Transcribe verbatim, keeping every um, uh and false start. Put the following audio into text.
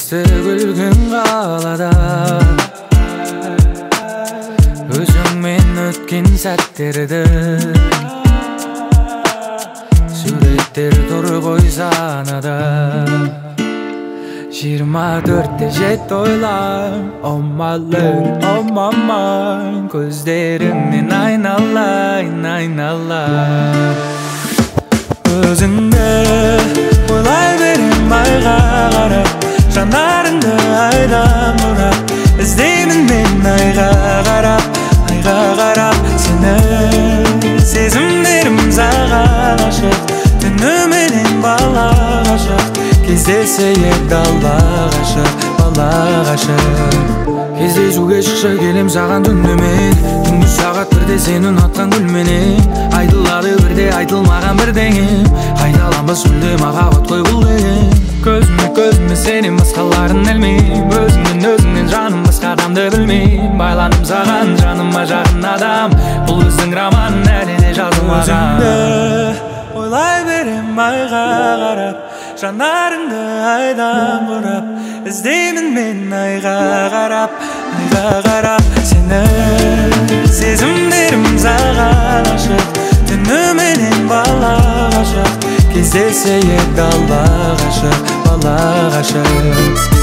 Сыртты күлгін қалада Өзіңмен өткен сәттерді Суреттер тұр ғой санада Жиырма төртте жет ойлам Oh my love, oh my mind Көздеріңнен айналайын, айналайын Өзіңді ойлай берем айға қарап Жанарыңды айдан бұрап Іздеймін мен айға қарап Айға қарап сені Сезімдерім саған ашық Түніменен бала ғашық Кездесе ек алла ғашық Бала ғашық Кездесуге шықшы келем саған түнімен Түнгі сағат бірде сені ұнатқан гүлменен Айтылады бірде айтылмаған бірдеңе Қайталанбас мүлде махаббат қой бұл деген Көзіме көзіме сенен басқаларын ілмейм Өзіңнен өзіңнен жаным басқа адамды білмейм Байланым саған жаныма жақын адам Бұл біздің роман әлі де жазылмаған Өзіңді ойлай берем айға қарап Жанарыңды айдан бұрап Іздеймін мен айға қарап Айға қарап сені Сезімдерім саған ашық Түніменен бала ғашық Кездесе ек алла ғашық Бала ғашық